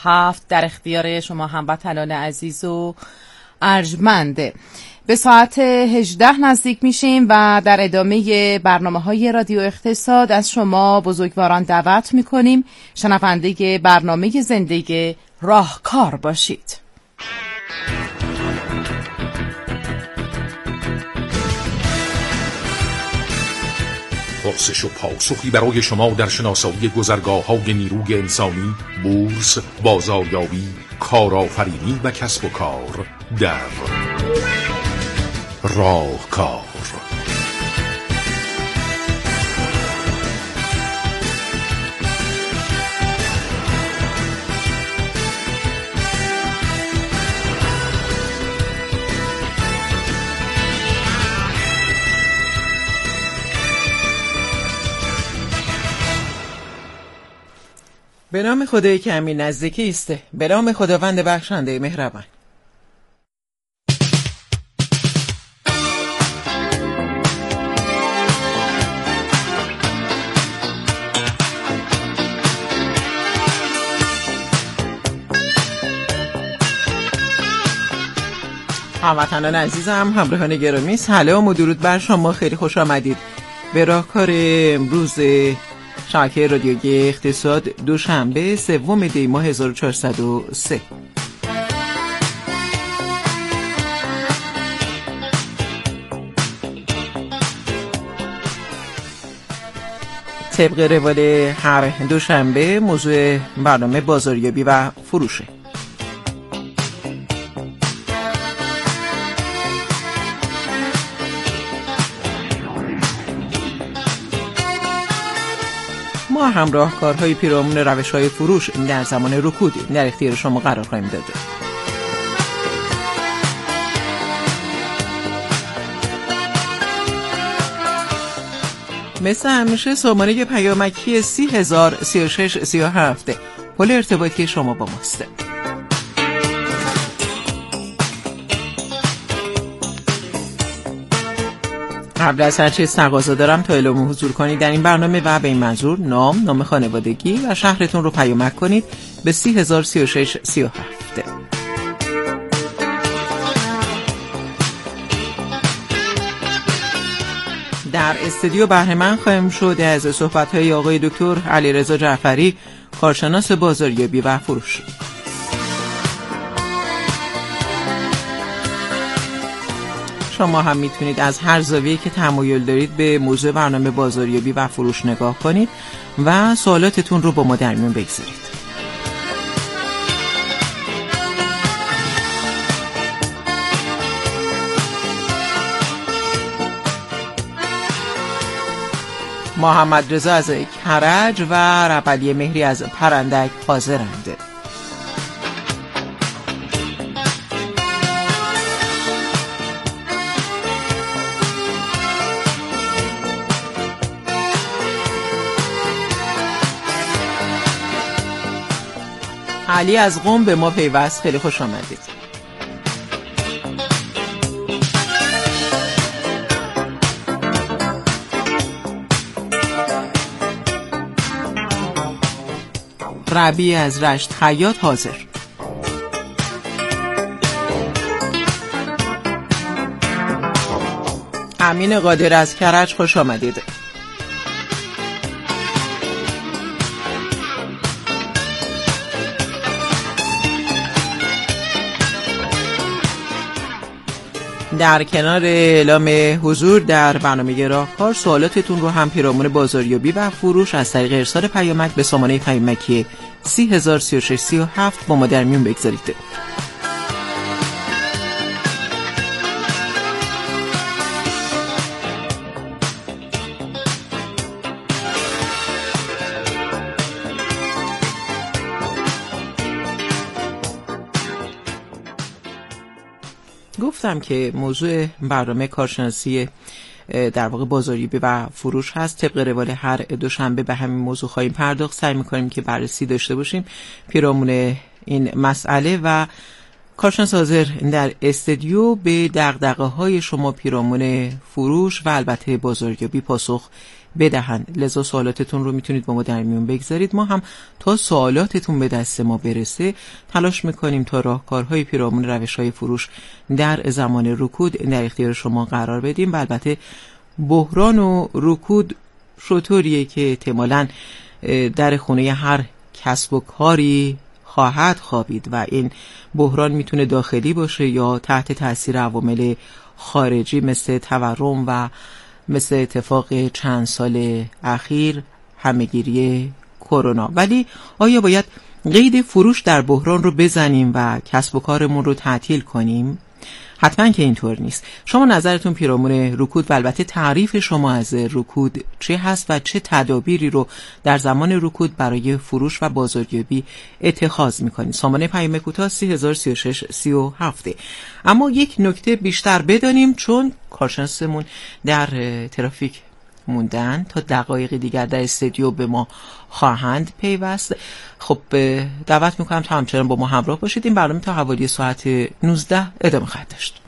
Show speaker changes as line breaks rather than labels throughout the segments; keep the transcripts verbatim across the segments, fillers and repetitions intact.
هفت در اختیار شما هموطنان عزیز و ارجمنده. به ساعت هجده نزدیک میشیم و در ادامه برنامه‌های رادیو اقتصاد از شما بزرگواران دعوت میکنیم شنونده برنامه زندگی راهکار باشید.
پرسش و پاسخی برای شما در شناسایی گذرگاه‌های نیروی انسانی، بورس، بازاریابی، کارآفرینی و کسب و کار در راهکار.
به نام خدای که همین نزدیکی است، به نام خداوند بخشنده مهربان. هموطنان عزیزم، همراهان گرامی، سلام و درود بر شما. خیلی خوش آمدید به راهکار امروز شبکه رادیویی اقتصاد، دوشنبه سوم دی ماه هزار و چهارصد و سه. طبق روال هر دوشنبه موضوع برنامه بازاریابی و فروشه. ما همراه کارهای پیرامون روش‌های فروش در زمان رکود در اختیار شما قرار خواهیم داد. مثل همیشه سامانه پیامکی سی هزار سی و شش سی و هفت پل ارتباطی شما با ماست. قبل از هر چیز تقاضا دارم تا اعلام حضور کنید در این برنامه و به این منظور نام، نام خانوادگی و شهرتون رو پیامک کنید به سی هزار سی و شش سی و هفت. در استودیو بهره مند خواهیم شد از صحبت‌های آقای دکتر علیرضا جعفری، کارشناس بازاریابی و فروش. شما هم میتونید از هر زاویه‌ای که تمایل دارید به موضوع برنامه بازاریابی و فروش نگاه کنید و سوالاتتون رو با ما در میون بگذارید. محمد رضا از کرج و ربلی مهری از پرندک حاضرند. علی از قم به ما پیوست. خیلی خوش آمدید. ربی از رشت خیاط حاضر. امین قادر از کرج خوش آمدید. در کنار اعلام حضور در برنامه راهکار سوالاتتون رو هم پیرامون بازاریابی و فروش از طریق ارسال پیامک به سامانه پیامکی سی هزار سی و شش سی و هفت با ما در میون بگذارید. گفتم که موضوع برنامه کارشناسی در واقع بازاریابی و فروش هست. طبق روال هر دوشنبه به همین موضوع خواهیم پرداخت. سعی می‌کنیم که بررسی داشته باشیم پیرامون این مسئله و کارشناس حاضر در استودیو به دغدغه‌های شما پیرامون فروش و البته بازاریابی پاسخ بدهند. لذا سوالاتتون رو میتونید با ما در میون بگذارید. ما هم تا سوالاتتون به دست ما برسه تلاش میکنیم تا راهکارهای پیرامون روش‌های فروش در زمان رکود در اختیار شما قرار بدیم. و البته بحران و رکود شطوریه که احتمالاً در خونه هر کسب و کاری خواهد خوابید و این بحران میتونه داخلی باشه یا تحت تاثیر عوامل خارجی مثل تورم و مثل اتفاق چند سال اخیر همهگیری کرونا. ولی آیا باید قید فروش در بحران رو بزنیم و کسب و کارمون رو تعطیل کنیم؟ حتما که اینطور نیست. شما نظرتون پیرامون رکود و البته تعریف شما از رکود چه هست و چه تدابیری رو در زمان رکود برای فروش و بازاریابی اتخاذ میکنید؟ سامانه پیام کوتاه سی هزار سی و شش سی و هفت. اما یک نکته بیشتر بدانیم چون کارشناسمون در ترافیک موندن، تا دقایق دیگر در استودیو به ما خواهند پیوست. خب دعوت میکنم تا همچنان با ما همراه باشید. این برنامه تا حوالی ساعت نوزده ادامه خواهد داشت.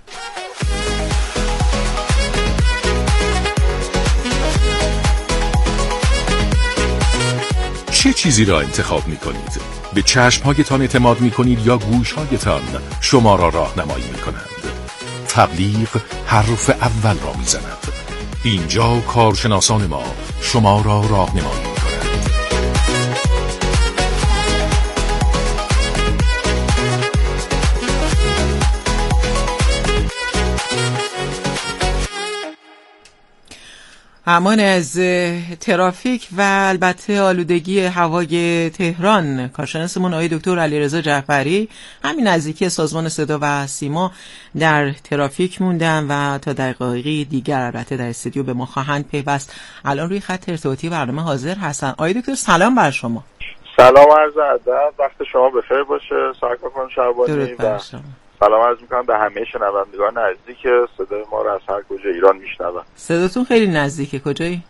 چه چیزی را انتخاب میکنید؟ به چشمهایتان اعتماد میکنید یا گوشهایتان شما را راهنمایی میکنند؟ تبلیغ حرف اول را میزند. اینجا کارشناسان ما شما را راهنمایی می‌کنند.
امان از ترافیک و البته آلودگی هوای تهران، کارشناسمون آقای دکتر علیرضا جعفری همین نزدیکی سازمان صدا و سیما در ترافیک موندن و تا دقایقی دیگر البته در استودیو به ما خواهند پیوست. الان روی خط ارتباطی برنامه حاضر هستن. آقای دکتر سلام بر شما.
سلام، عرض ادب، وقت شما بخیر باشه. سرکار شعبانی و سلام عرض میکنم به همه شنوندگان عزیزی که صدای ما رو از هر کجا ایران میشنون.
صداتون خیلی نزدیکه. کجایی؟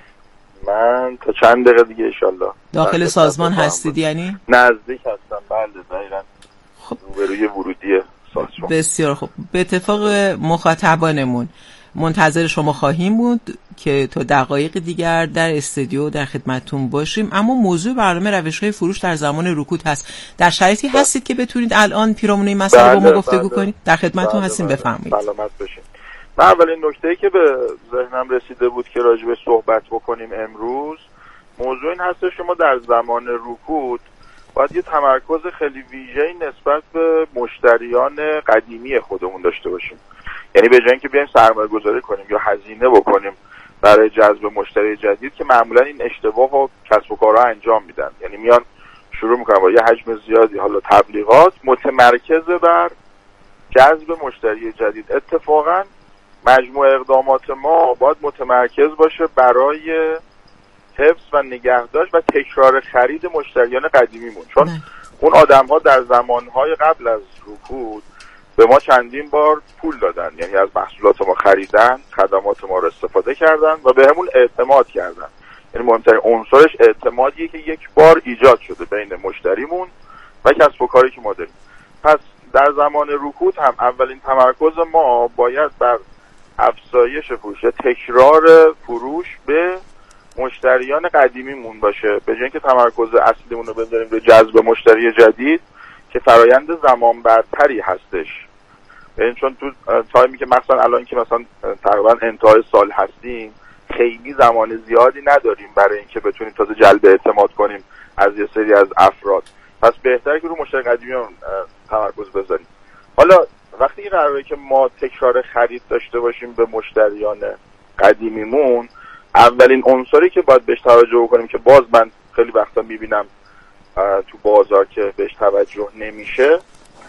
من تا چند دقیقه دیگه انشالله
داخل سازمان هستید یعنی؟
نزدیک هستم، بله دقیقاً.
خب
روبروی ورودی سازمان.
بسیار خوب. به اتفاق مخاطبانمون منتظر شما خواهیم بود که تا دقایق دیگر در استودیو در خدمتتون باشیم. اما موضوع برنامه روش‌های فروش در زمان رکود هست. در شرایطی هستید که بتونید الان پیرامون این مسئله با ما گفتگو کنید؟ در خدمتتون هستیم، بفرمایید.
سلامت باشید. من اولین نکته‌ای که به ذهنم رسیده بود که راجع به صحبت بکنیم امروز، موضوع این هست که ما در زمان رکود باید یه تمرکز خیلی ویژه‌ای نسبت به مشتریان قدیمی خودمون داشته باشیم. یعنی به جای اینکه بیایم سرمایه گذاری کنیم یا هزینه بکنیم برای جذب مشتری جدید، که معمولا این اشتباه و کسب و کارها انجام میدن، یعنی میان شروع میکنن با یه حجم زیادی حالا تبلیغات متمرکز بر جذب مشتری جدید. اتفاقا مجموع اقدامات ما باید متمرکز باشه برای حفظ و نگهداشت و تکرار خرید مشتریان قدیمیمون، چون نه. اون آدم‌ها در زمانهای قبل از رکود به ما چندین بار پول دادن، یعنی از محصولات ما خریدن، خدمات ما رو استفاده کردن و به همون اعتماد کردن. یعنی مهمترین عنصرش اعتمادیه که یک بار ایجاد شده بین مشتریمون و کسب و کاری که ما داریم. پس در زمان رکود هم اولین تمرکز ما باید بر افزایش فروش، تکرار فروش به مشتریان قدیمیمون باشه، به جای اینکه تمرکز اصلیمون رو بذاریم به جذب مشتری جدید که فرایند زمان برتری هستش. یعنی چون تو تایمی که مثلا الان که مثلا تقریبا انتهای سال هستیم، خیلی زمان زیادی نداریم برای اینکه بتونیم تازه جلب اعتماد کنیم از یه سری از افراد. پس بهتره که رو مشتری قدیمیمون تمرکز بذاریم. حالا وقتی قراره که ما تکرار خرید داشته باشیم به مشتریان قدیمیمون، اولین عنصری که باید بهش توجه کنیم که باز من خیلی وقتا میبینم تو بازار که بهش توجه نمیشه،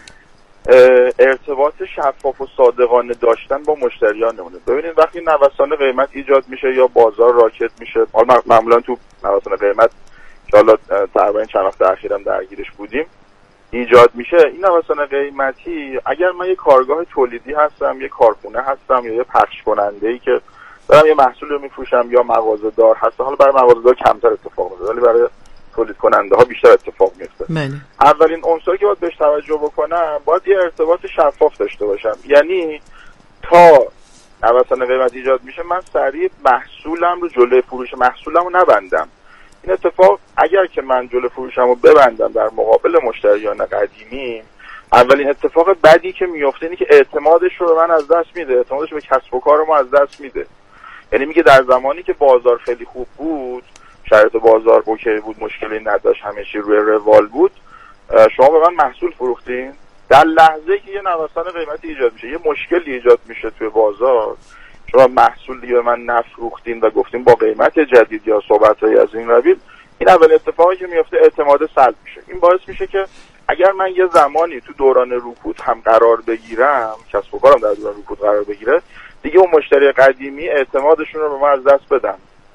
ارتباط شفاف و صادقانه داشتن با مشتریانمونه. ببینید وقتی نوسان قیمت ایجاد میشه یا بازار راکت میشه، حالا معمولا تو نوسان قیمت که حالا تقریبا چند وقت اخیرم درگیرش بودیم ایجاد میشه، این نوسان قیمتی اگر من یه کارگاه تولیدی هستم، یه کارخونه هستم یا یه پخش کننده‌ای که دارم یه محصول رو میفروشم یا مغازه دار هستم، حالا برای مغازه دار کمتر اتفاق میفته ولی برای تولید کننده ها بیشتر اتفاق میفته. اولین عنصری که باید بهش توجه بکنم، باید یه ارتباط شفاف داشته باشم. یعنی تا نوسان قیمت ایجاد میشه، من سریع محصولم رو جلوی فروش محصولم رو نبندم. این اتفاق اگر که من جلوی فروشم رو ببندم در مقابل مشتریان قدیمی، اولین اتفاق بدی که میفته اینه که اعتمادش رو به من از دست میده، اعتمادش به کسب و کار ما از دست میده. یعنی میگه در زمانی که بازار خیلی خوب بود، شرایط بازار اوکی بود، مشکلی نداشت، همه چی روی روال بود، شما به من محصول فروختین، در لحظه که یه نوسان قیمتی ایجاد میشه، یه مشکلی ایجاد میشه توی بازار، شما محصول دیگه به من نفروختین و گفتین با قیمت جدید یا صحبتایی از این قبیل، این اول اتفاقی که میفته اعتماد سلب میشه. این باعث میشه که اگر من یه زمانی تو دوران رکود هم قرار بگیرم، کسب و کارم در دوران رکود قرار بگیره، دیگه اون مشتری قدیمی اعتمادشون رو به من از دست بدن.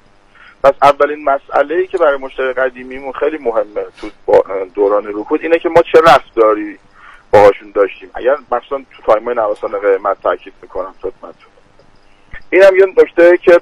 پس اولین مسئله‌ای که برای مشتری قدیمیمون خیلی مهمه تو دوران رکود اینه که ما چه رفتاری باهاشون داشتیم. اگر مثلا تو تایم‌های نوسان قیمت تاکید میکنم خدمتتون، اینم یه نکته که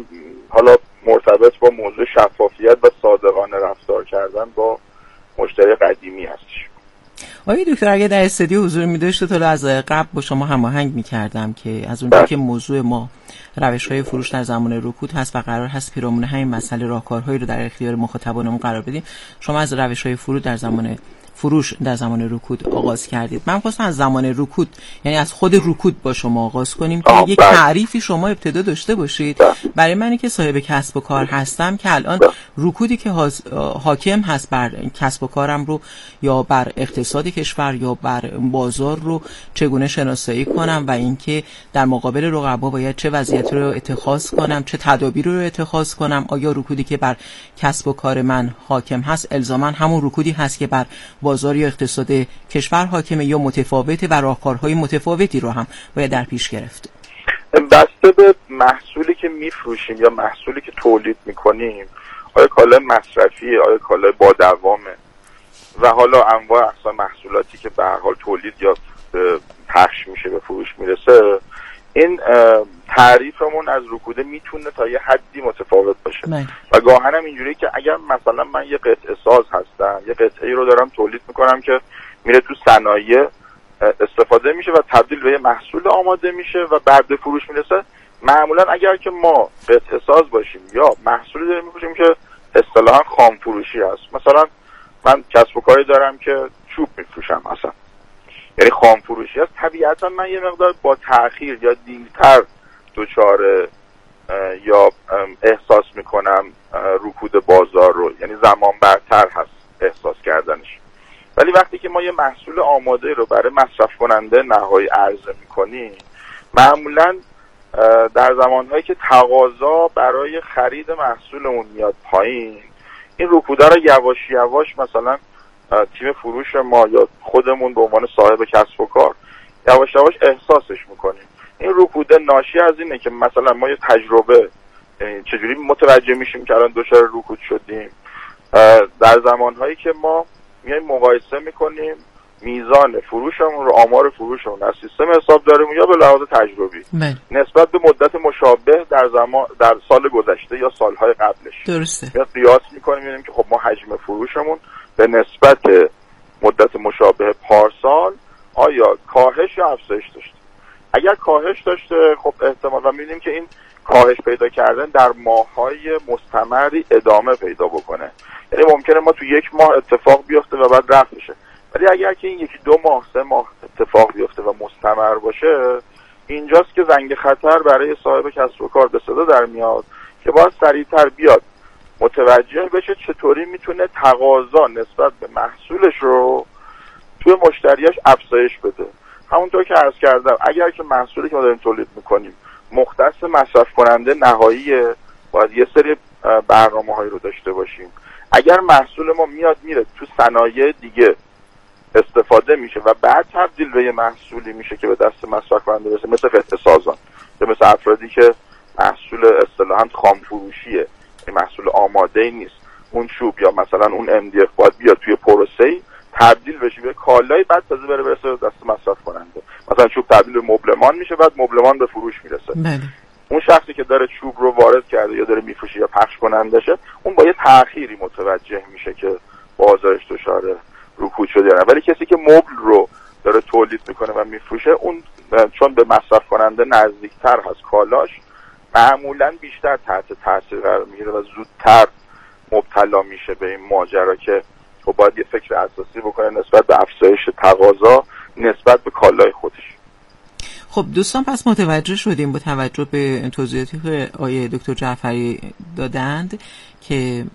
حالا مرتبط با موضوع شفافیت و صادقانه رفتار کردن با مشتری قدیمی هستش.
آقای دکتر اگه در استودیو حضور می‌داشتید تا از قبل با شما هماهنگ می‌کردم که از اونجایی که موضوع ما روش‌های فروش در زمان رکود هست و قرار هست پیرامون همین مسئله راهکارهایی رو در اختیار مخاطبانمون قرار بدیم، شما از روش‌های فروش در زمان فروش در زمان رکود آغاز کردید. من خواستم از زمان رکود، یعنی از خود رکود با شما آغاز کنیم که یک تعریفی شما ابتدا داشته باشید برای منی که صاحب کسب و کار هستم که الان رکودی که حاکم هست بر کسب و کارم رو یا بر اقتصاد کشور یا بر بازار رو چگونه شناسایی کنم و اینکه در مقابل رقبا باید چه وضعیتی رو اتخاذ کنم، چه تدابیری رو اتخاذ کنم. آیا رکودی که بر کسب و کار من حاکم هست الزاما همون رکودی هست که بر بازار یا اقتصاد کشور حاکمه یا متفاوته و راهکارهای متفاوتی رو هم باید در پیش گرفت؟
بسته به محصولی که میفروشیم یا محصولی که تولید میکنیم، آیا کالای مصرفیه، آیا کالای با دوامه و حالا انواع اقسام محصولاتی که به هر حال تولید یا پخش میشه به فروش میرسه، این تعریفمون از رکوده میتونه تا یه حدی متفاوت باشه من. و گاهن هم اینجوری که اگر مثلا من یه قطعه ساز هستم، یه قطعه‌ای رو دارم تولید میکنم که میره تو صنایع استفاده میشه و تبدیل به یه محصول آماده میشه و بعد به فروش میرسه، معمولا اگر که ما قطعه ساز باشیم یا محصولی داریم میفروشیم که اصطلاحاً خام فروشی هست، مثلا من کسب و کاری دارم که چوب میفروشم مثلا، یعنی خام فروشی هست، طبیعتا من یه مقدار با تأخیر یا دیرتر دچار یا احساس میکنم رکود بازار رو، یعنی زمان برتر هست احساس کردنش. ولی وقتی که ما یه محصول آماده رو برای مصرف کننده نهایی عرضه میکنیم، معمولا در زمانهایی که تقاضا برای خرید محصولمون میاد پایین، این رکوده رو یواش یواش مثلا تیم فروش ما یا خودمون به عنوان صاحب کسب و کار یواش یواش احساسش میکنیم. این رکوده ناشی از اینه که مثلا ما یه تجربه، یعنی چجوری متوجه میشیم که الان دچار رکود شدیم، در زمانهایی که ما میایم مقایسه میکنیم میزان فروشمون رو، آمار فروشمون در سیستم حساب داریم یا به لحاظ تجربی من. نسبت به مدت مشابه در زمان در سال گذشته یا سالهای قبلش
درسته
یا قیاس میکنیم، میبینیم که خب ما حجم فروشمون به نسبت مدت مشابه پارسال آیا کاهش یا افزایش داشته. اگر کاهش داشته خب احتمال و میبینیم که این کاهش پیدا کردن در ماه‌های مستمری ادامه پیدا بکنه، یعنی ممکنه ما تو یک ماه اتفاق بیفته و بعد رفت بشه، ولی اگر که این یکی دو ماه سه ماه اتفاق بیفته و مستمر باشه، اینجاست که زنگ خطر برای صاحب کسب و کار به صدا در میاد که باید سریعتر بیاد متوجه بشه چطوری میتونه تقاضا نسبت به محصولش رو توی مشتریاش افزایش بده. همونطور که عرض کردم اگر که محصولی که ما داریم تولید میکنیم مختص مصرف کننده نهاییه، باید یه سری برنامه‌هایی رو داشته باشیم. اگر محصول ما میاد میره تو صنایع دیگه استفاده میشه و بعد تبدیل به یه محصولی میشه که به دست مصرف کننده برسه، مثل قطعه سازان یا مثل افرادی که محصول اصطلاحاً خام فروشیه، این محصول آماده ای نیست، اون چوب یا مثلا اون ام دی اف باید بیاد توی پروسه‌ای تبدیل بشه به کالای، بعد تازه بره برسه به دست مصرف کننده. مثلا چوب تبدیل به مبلمان میشه، بعد مبلمان به فروش میرسه. بله. اون شخصی که داره چوب رو وارد کرده یا داره میفروشه یا پخش کنندشه، اون با یه تأخیری متوجه میشه که بازارش دچار رکود شده. ولی کسی که مبل رو داره تولید میکنه و میفروشه، اون چون به مصرف کننده نزدیکتر هست کالاش، معمولا بیشتر تحت تاثیر قرار میگیره و زودتر مبتلا میشه به این ماجرا که خب باید یه فکر اساسی بکنه نسبت به افزایش تقاضا نسبت به کالای خودش.
خب دوستان پس متوجه شدیم با توجه به توضیحاتی که آقای دکتر جعفری دادند که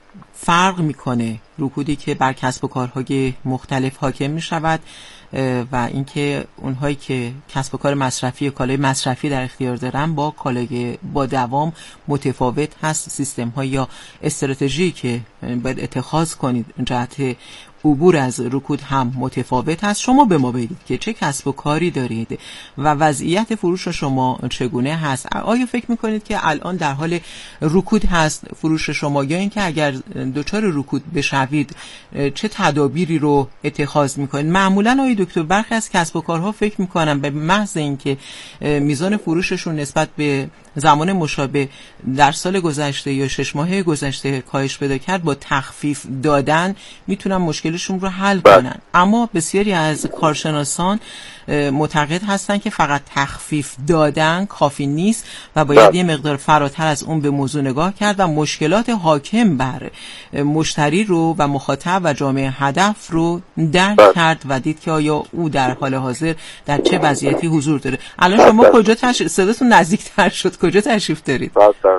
فرق میکنه رکودی که بر کسب و کارهای مختلف حاکم میشود و اینکه اونهایی که کسب و کار مصرفی کالای مصرفی در اختیار دارن با کالای با دوام متفاوت هست. سیستم ها یا استراتژی که باید اتخاذ کنید جهت عبور از رکود هم متفاوت هست. شما به ما بگید که چه کسب و کاری دارید و وضعیت فروش شما چگونه هست؟ آیا فکر میکنید که الان در حال رکود هست فروش شما، یا اینکه اگر دچار رکود بشوید چه تدابیری رو اتخاذ میکنید؟ معمولا آقای دکتر برخی از کسب و کارها فکر میکنن به محض اینکه میزان فروششون نسبت به زمان مشابه در سال گذشته یا شش ماهه گذشته کاهش پیدا کرد با تخفیف دادن میتونن مشکلشون رو حل کنن. اما بسیاری از کارشناسان معتقد هستن که فقط تخفیف دادن کافی نیست و باید یه مقدار فراتر از اون به موضوع نگاه کرد و مشکلات حاکم بر مشتری رو و مخاطب و جامعه هدف رو درک کرد و دید که آیا او در حال حاضر در چه وضعیتی حضور داره. الان شما کجا تشریف صداتون نزدیکتر شد، کجا تشریف دارید؟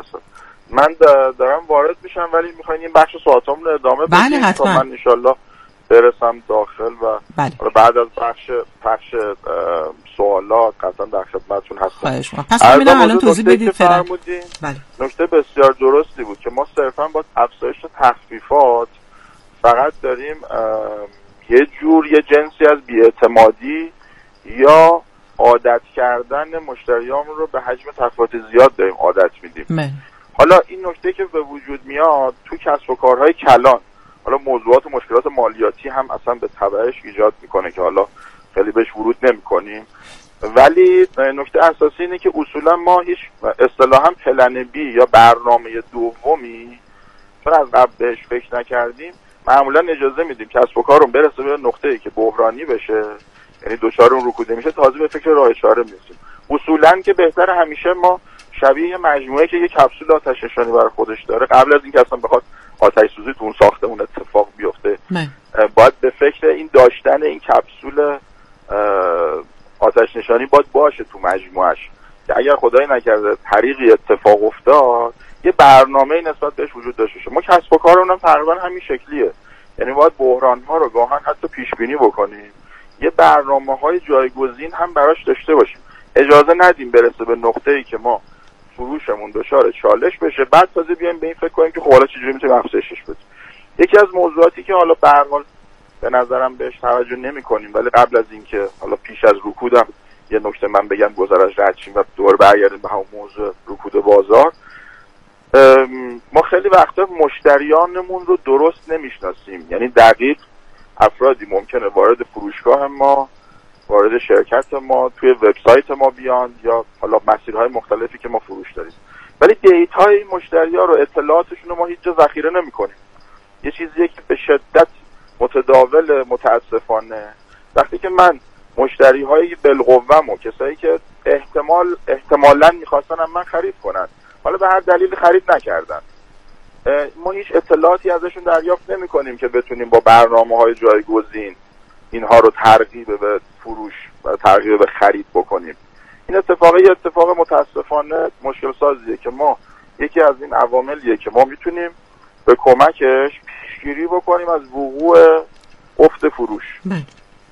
من دارم وارد میشم ولی میخواین این بخش سوالاتمون رو ادامه بدیم؟
بله حتما.
من انشالله برسم داخل و
بله.
بعد از بخش پخش سوالات قطعا در خدمتتون هستم.
خواهش می‌کنم. پس ببینم الان توضیح بدید فعلا.
بله. نکته بسیار درستی بود که ما صرفا با افزایش تخفیفات فقط داریم یه جور یه جنسی از بی‌اعتمادی یا عادت کردن مشتریامون رو به حجم تخفیفات زیاد داریم عادت میدیم.
بله.
حالا این نکته که به وجود میاد تو کسب و کارهای کلان، حالا موضوعات و مشکلات مالیاتی هم اصلا به تبعش ایجاد میکنه که حالا خیلی بهش ورود نمیکنیم، ولی نکته اساسی اینه که اصولا ما هیچ اصطلاحاً پلن بی یا برنامه دومی چون از قبل بهش فکر نکردیم معمولا اجازه میدیم کسب و کارون برسه به نقطه‌ای که بحرانی بشه، یعنی دچار اون رکود میشه، تازه به فکر راه چاره میرسیم. اصولا که بهتر همیشه ما شبیه مجموعه که یه کپسول آتش نشانی برای خودش داره قبل از اینکه اصلا بخواد آتش سوزی تو اون ساختمون اتفاق بیفته باید به فکر این داشتن این کپسول آتش نشانی باید باشه تو مجموعش که اگر خدای نکرده طریقی اتفاق افتاد یه برنامه نسبت بهش وجود داشته باشه. ما کسب و کارمون هم تقریبا همین شکلیه، یعنی باید بحران ها رو گاهن حتی پیش بینی بکنیم، یه برنامه‌های جایگزین هم براش داشته باشیم، اجازه ندیم برسه به نقطه‌ای که ما فروشمون دچار چالش بشه بعد تازه بیایم به این فکر کنیم که خب حالا چجوری میتونیم افزایشش بدیم. یکی از موضوعاتی که حالا به هر حال به نظرم بهش توجه نمی‌کنیم ولی قبل از اینکه حالا پیش از رکودم یه نکته من بگم گذرش رد شیم و دوباره برگردیم به همون موضوع رکود بازار، ما خیلی وقتا مشتریانمون رو درست نمیشناسیم، یعنی دقیق افرادی ممکنه وارد فروشگاه ما، وارد شرکت ما، توی وبسایت ما بیان یا حالا مسیرهای مختلفی که ما فروش داریم، ولی دیتای این مشتری‌ها رو اطلاعاتشون رو ما هیچ جا ذخیره نمی‌کنیم. یه چیزیه که به شدت متداول متاسفانه وقتی که من مشتری‌های بالقوه‌مو کسایی که احتمال احتمالاً می‌خواستن از من خرید کنن حالا به هر دلیلی خرید نکردن، ما هیچ اطلاعاتی ازشون دریافت نمی‌کنیم که بتونیم با برنامه‌های جایگزین اینها رو ترغیب به فروش و ترغیب به خرید بکنیم. این اتفاقی اتفاق متاسفانه مشکل سازیه که ما یکی از این عواملیه که ما میتونیم به کمکش پیشگیری بکنیم از وقوع افت فروش.
بله.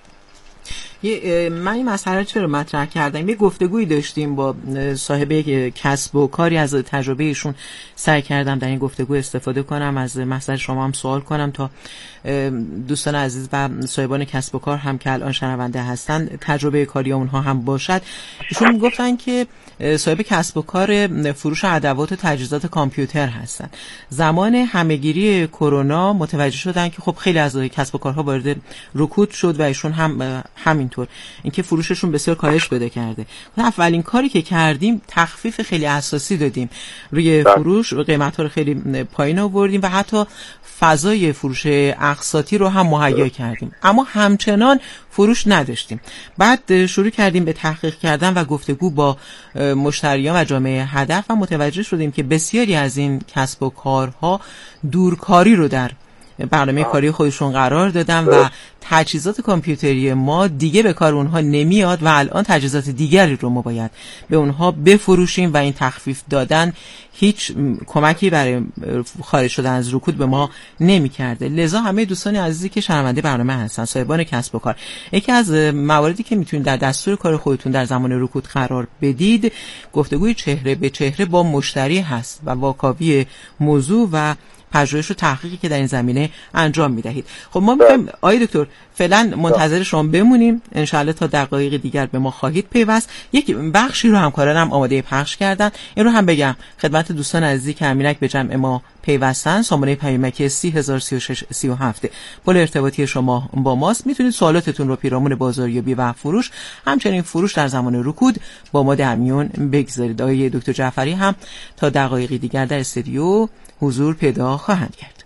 یه من این مسئله چرا مطرح کردم؟ یه گفتگویی داشتیم با صاحب یک کسب و کاری، از تجربه ایشون سعی کردم در این گفتگو استفاده کنم، از مسئله شما هم سوال کنم تا دوستان عزیز و صاحبان کسب و کار هم که الان شنونده هستن تجربه کاری اونها هم باشد. ایشون گفتن که صاحب کسب و کار فروش ادوات و تجهیزات کامپیوتر هستن. زمان همهگیری کرونا متوجه شدن که خب خیلی از کسب و کارها وارد رکود شد و ایشون هم همینطور، اینکه فروششون بسیار کاهش پیدا کرده. اولین کاری که کردیم تخفیف خیلی اساسی دادیم روی فروش، قیمت‌ها رو خیلی پایین آوردیم و حتی فضای فروش اقساطی رو هم مهیا کردیم، اما همچنان فروش نداشتیم. بعد شروع کردیم به تحقیق کردن و گفتگو با مشتریان و جامعه هدف و متوجه شدیم که بسیاری از این کسب و کارها دورکاری رو در برنامه کاری خودشون قرار دادن و تجهیزات کامپیوتری ما دیگه به کار اونها نمیاد و الان تجهیزات دیگری رو ما باید به اونها بفروشیم و این تخفیف دادن هیچ کمکی برای خارج شدن از رکود به ما نمی‌کرده. لذا همه دوستان عزیزی که شنونده برنامه هستن، صاحبان کسب و کار، یکی از مواردی که میتونید در دستور کار خودتون در زمان رکود قرار بدید گفتگوی چهره به چهره با مشتری هست و واکاوی موضوع و پژوهش و تحقیقی که در این زمینه انجام میدهید. خب ما می‌خوایم آقای دکتر فعلا منتظر شما بمونیم، انشالله تا دقایق دیگر به ما خواهید پیوست. یک بخشی رو همکارانم آماده پخش کردن، این رو هم بگم خدمت دوستان عزیزی که همینک به جمع ما پیوستن. سامانه پیامکی سی هزار و سی و شش سی و هفت پل ارتباطی شما با ماست. میتونید سوالاتتون رو پیرامون بازاریابی و فروش، همچنین فروش در زمان رکود با ما در میون بگذارید. آقای دکتر جعفری هم تا دقایقی دیگر در استودیو حضور پیدا خواهند کرد.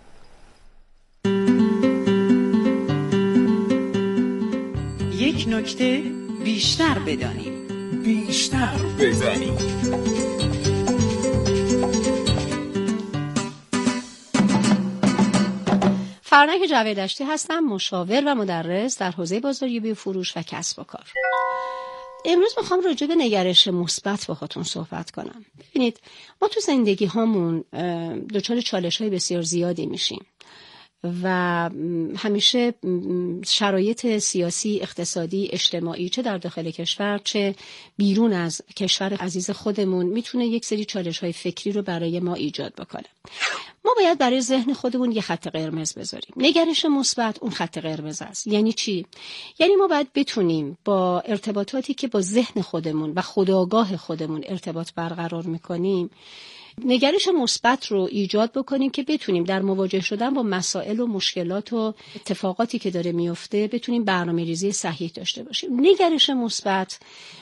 یک نکته بیشتر بدانیم،
بیشتر بزنیم.
فرانک جاویدشتی هستم، مشاور و مدرس در حوزه بازاریابی و فروش و کسب و کار. امروز میخوام راجع به نگرش مثبت باهاتون صحبت کنم. ببینید ما تو زندگی هامون دچار چالش‌های بسیار زیادی میشیم و همیشه شرایط سیاسی، اقتصادی، اجتماعی چه در داخل کشور چه بیرون از کشور عزیز خودمون میتونه یک سری چالش‌های فکری رو برای ما ایجاد بکنه. ما باید برای ذهن خودمون یه خط قرمز بذاریم. نگرش مثبت اون خط قرمز است. یعنی چی؟ یعنی ما باید بتونیم با ارتباطاتی که با ذهن خودمون و خودآگاه خودمون ارتباط برقرار می‌کنیم نگرش مثبت رو ایجاد بکنیم که بتونیم در مواجه شدن با مسائل و مشکلات و اتفاقاتی که داره میفته بتونیم برنامه‌ریزی صحیح داشته باشیم. نگرش مثبت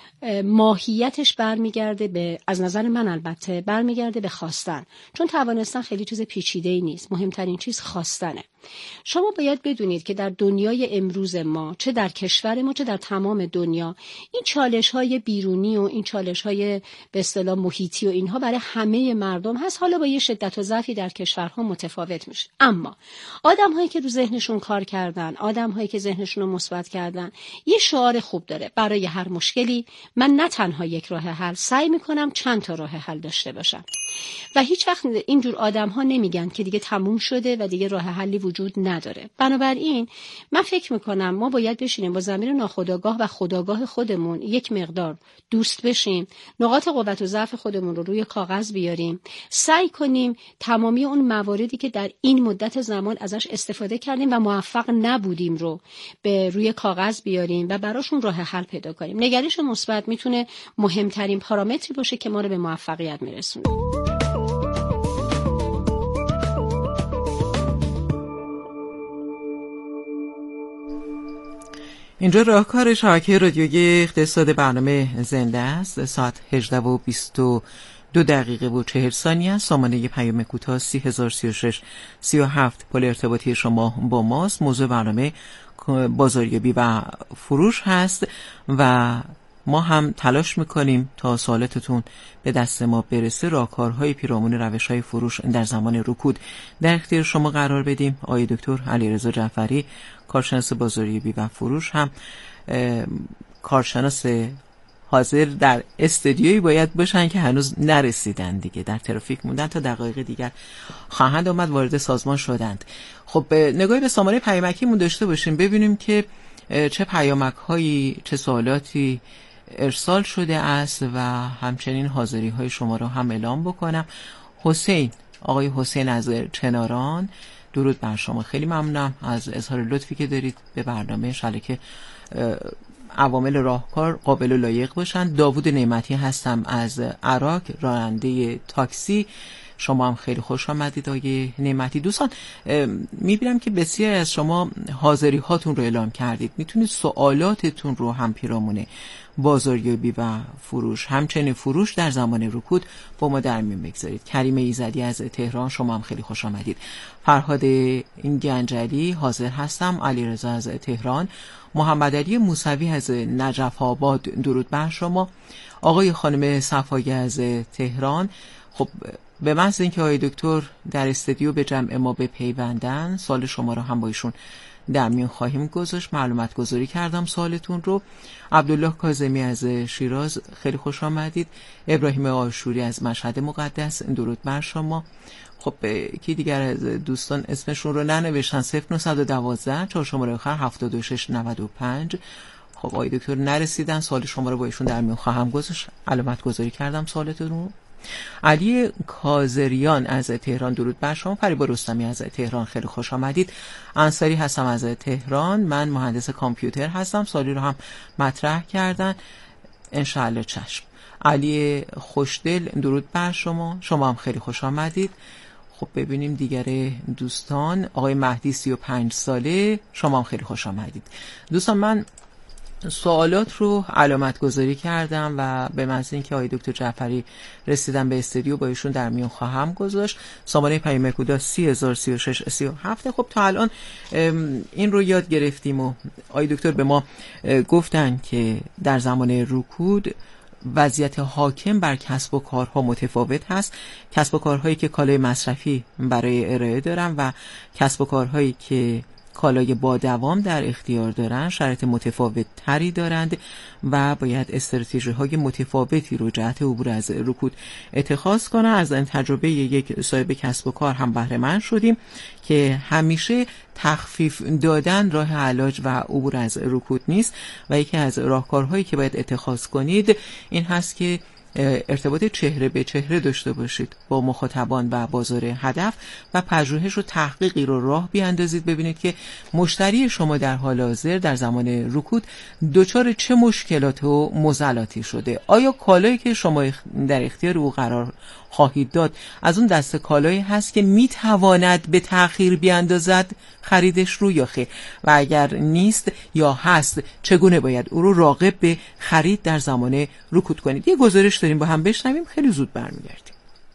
ماهیتش برمیگرده به، از نظر من البته، برمیگرده به خواستن، چون توانستن خیلی چیز پیچیده‌ای نیست. مهمترین چیز خواستنه. شما باید بدونید که در دنیای امروز ما، چه در کشور ما چه در تمام دنیا، این چالش‌های بیرونی و این چالش‌های به اصطلاح محیطی و اینها برای همه مردم هست. حالا با یه شدت و ضعفی در کشورها متفاوت میشه، اما آدم‌هایی که رو ذهنشون کار کردن، آدم‌هایی که ذهنشون رو مثبت کردن، یه شعار خوب داره: برای هر مشکلی من نه تنها یک راه حل، سعی میکنم چند تا راه حل داشته باشم. و هیچ وقت اینجور آدم‌ها نمیگن که دیگه تموم شده و دیگه راه حلی وجود نداره. بنابراین من فکر میکنم ما باید بشینیم با ضمیر ناخودآگاه و خودآگاه خودمون یک مقدار دوست بشیم، نقاط قوت و ضعف خودمون رو روی کاغذ بیاریم، سعی کنیم تمامی اون مواردی که در این مدت زمان ازش استفاده کردیم و موفق نبودیم رو به روی کاغذ بیاریم و براشون راه حل پیدا کنیم. نگرش مثبت میتونه مهمترین پارامتری باشه که ما رو به موفقیت میرسونه.
اینجا راهکار شبکه رادیویی اقتصاد برنامه زنده است. ساعت هجده و بیست و دو دقیقه و چهل ثانیه است. سامانه پیام کوتاه سی هزار و سی و شش سی و هفت پل ارتباطی شما با ماست. موضوع برنامه بازاریابی و فروش هست و ما هم تلاش میکنیم تا سوالاتتون به دست ما برسه، راهکارهای پیرامون روش‌های فروش در زمان رکود در اختیار شما قرار بدیم. آقای دکتر علیرضا جعفری، کارشناس بازاریابی و فروش، هم کارشناس حاضر در استودیویی باید باشن که هنوز نرسیدن دیگه، در ترافیک موندن، تا دقایق دیگر خواهند آمد، وارد سازمان شدند. خب نگاهی به سامانه پیامکیمون داشته باشیم ببینیم که چه پیامک هایی، چه سوالاتی ارسال شده است و همچنین حاضری های شما رو هم اعلام بکنم. حسین، آقای حسین از چناران درود بر شما. خیلی ممنونم از اظهار لطفی که دارید به برنامه. انشالله که عوامل راهکار قابل و لایق باشن. داوود نعمتی هستم از عراق، راننده تاکسی. شما هم خیلی خوش آمدید آقای نعمتی. دوستان میبینم که بسیاری از شما حاضری هاتون رو اعلام کردید. میتونید سوالاتتون رو هم پیرامون بازاریابی و فروش، همچنین فروش در زمان رکود با ما در میون بگذارید. کریم ایزدی از تهران، شما هم خیلی خوش آمدید. فرهاد گنجلی حاضر هستم، علیرضا از تهران، محمد علی موسوی از نجف آباد، درود بر شما. آقای خانم صفایی از تهران، خب به محض اینکه آقای دکتر در استودیو به جمع ما بپیوندن، سوال شما رو هم با ایشون در میون خواهیم گذاشت. معلومات گذاری کردم سوالتون رو. عبدالله کاظمی از شیراز، خیلی خوش آمدید. ابراهیم آشوری از مشهد مقدس، درود بر شما. خب کی دیگر از دوستان اسمشون رو ننوشتن؟ صفر نه یک دو چهار شماره آخر هفتاد و شش نود و پنج. خب آقای دکتر نرسیدن، سوال شما رو با ایشون در میون خواهم گذاشت. علامت گذاری کردم سوالتون رو. علی کازریان از تهران، درود بر شما. فریبا رستمی از تهران، خیلی خوش آمدید. انصاری هستم از تهران، من مهندس کامپیوتر هستم. سوالی رو هم مطرح کردن، انشاءالله چشم. علی خوشدل، درود بر شما. شما هم خیلی خوش آمدید. خب ببینیم دیگر دوستان. آقای مهدی سی و پنج ساله، شما هم خیلی خوش آمدید. دوستان من سوالات رو علامت گذاری کردم و به محض اینکه آقای دکتر جعفری رسیدن به استودیو با ایشون در میون خواهم گذاشت. سامانه پیام کوتاه سی هزار سی و شش سی و هفت. خب تا الان این رو یاد گرفتیم و آقای دکتر به ما گفتن که در زمان رکود وضعیت حاکم بر کسب و کارها متفاوت هست. کسب و کارهایی که کالای مصرفی برای ارائه دارن و کسب و کارهایی که کالای با دوام در اختیار دارند شرایط متفاوت تری دارند و باید استراتژی های متفاوتی رو جهت عبور از رکود اتخاذ کنند. از این تجربه یک صاحب کسب و کار هم بهره مند شدیم که همیشه تخفیف دادن راه علاج و عبور از رکود نیست و یکی از راهکارهایی که باید اتخاذ کنید این هست که ارتباط چهره به چهره داشته باشید با مخاطبان و بازار هدف و پژوهش و تحقیقی رو راه بیاندازید. ببینید که مشتری شما در حال حاضر در زمان رکود دچار چه مشکلات و معضلاتی شده. آیا کالایی که شما در اختیار او قرار خواهید داد از اون دسته کالایی هست که میتواند به تأخیر بیاندازد خریدش رو یا خیر، و اگر نیست یا هست چگونه باید او رو راغب به خرید در زمان رکود کنید. یه گزارش داریم با هم بشنویم، خیلی زود برمیگردیم.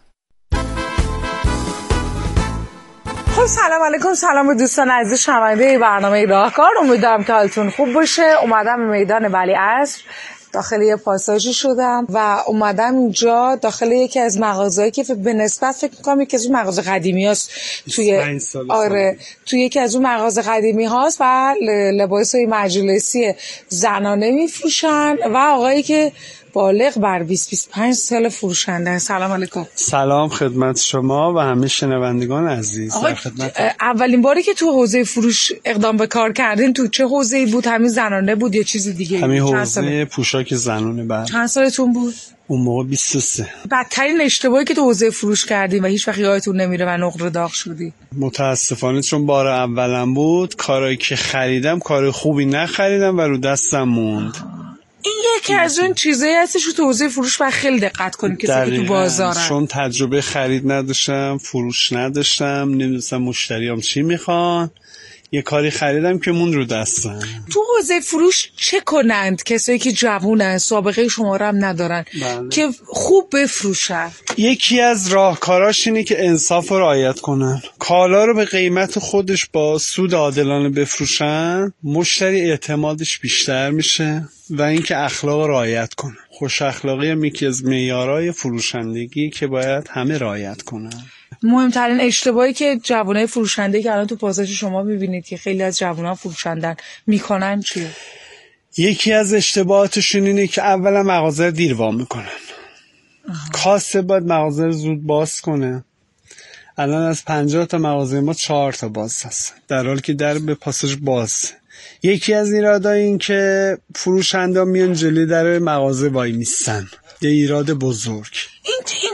خب سلام علیکم، سلام به دوستان عزیز شنونده برنامه راهکار. امیدوارم که حالتون خوب باشه. اومدم به میدان ولیعصر، داخل یه پاساژی شدم و اومدم اینجا داخل یکی از مغازه‌ای که به نسبت فکر می‌کنم یکی از اون مغازه قدیمی هاست توی آره توی یکی از اون مغازه قدیمی هاست و لباسای مجلسی زنانه میفروشن و آقایی که بالغ بر بیست بیست و پنج سال فروشنده. سلام علیکم.
سلام خدمت شما و همه شنوندگان عزیز.
خدمت اولین باری که تو حوزه فروش اقدام به کار کردین تو چه حوزه‌ای بود؟ همین زنانه بود یا چیز دیگه؟
همین حوزه پوشاک زنانه. بعد
چند سالتون بود؟
اون موقع بیست و سه.
بدترین اشتباهی که تو حوزه فروش کردین و هیچ وقت یادتون نمیره و نقره داغ شدی؟
متاسفانه چون بار اولم بود، کارایی که خریدم کار خوبی نخریدم و رو دستم موند.
این یکی از اون چیزایی هستش تو حوزه فروش باید خیلی دقت کنید که تو بازارن.
چون تجربه خرید نداشتم، فروش نداشتم، نمیدونستم مشتریام چی میخوان، یه کاری خریدم که مون رو دستم.
تو حوزه فروش چه کنند کسایی که جوونن، سابقه شما رو هم ندارن، بله، که خوب بفروشن؟
یکی از راهکاراش اینه که انصاف رو رعایت کنن، کالا رو به قیمت خودش با سود عادلانه بفروشن، مشتری اعتمادش بیشتر میشه و اینکه اخلاق رو رعایت کنن. خوش اخلاقی هم یکی از معیارهای فروشندگی که باید همه رعایت کنن.
مهمترین اشتباهی که جوانای فروشنده که الان تو پاساژ شما میبینید که خیلی از جوانان فروشندن میکنن چیه؟
یکی از اشتباهاتشون اینه که اولا مغازه دیر وا میکنن. کاسه باید مغازه رو زود باز کنه. الان از پنجاه تا مغازه ما چهار تا باز هست، در حالی که در به پاساژ باز. یکی از ایرادا این که فروشنده میان جلوی در مغازه وای میستن، یه ایراد بزرگ.
این این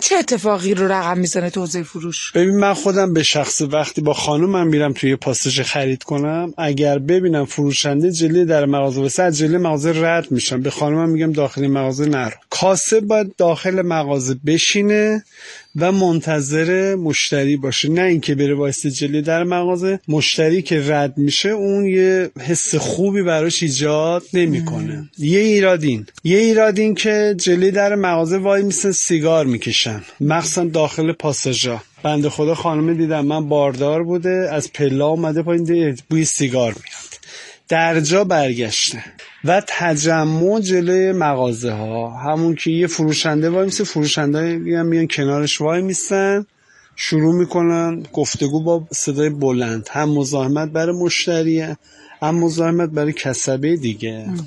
چه اتفاقی رو رقم میزنه تو حوزه فروش؟
ببین من خودم به شخص وقتی با خانومم میرم توی پاساژ خرید کنم، اگر ببینم فروشنده جلوی در مغازه واسه از جلوی مغازه رد میشم، به خانومم میگم داخل مغازه نرو. کاسب باید داخل مغازه بشینه و منتظر مشتری باشه، نه اینکه بره واسه جلوی در مغازه. مشتری که رد میشه اون یه حس خوبی براش ایجاد نمیکنه. یه ایرادین یه ایرادین که جلوی در مغازه وای میسن سیگار میکشن، مخصوصا داخل پاساژا. بنده خدا خانم دیدم من باردار بوده، از پله اومده پایین دید بوی سیگار میاد، در جا برگشته. و تجمع جلوی مغازه ها، همون که یه فروشنده وای میسه، فروشنده هم میان کنارش وای میسن، شروع میکنن گفتگو با صدای بلند، هم مزاحمت برای مشتریه هم مزاحمت برای کسبه دیگه.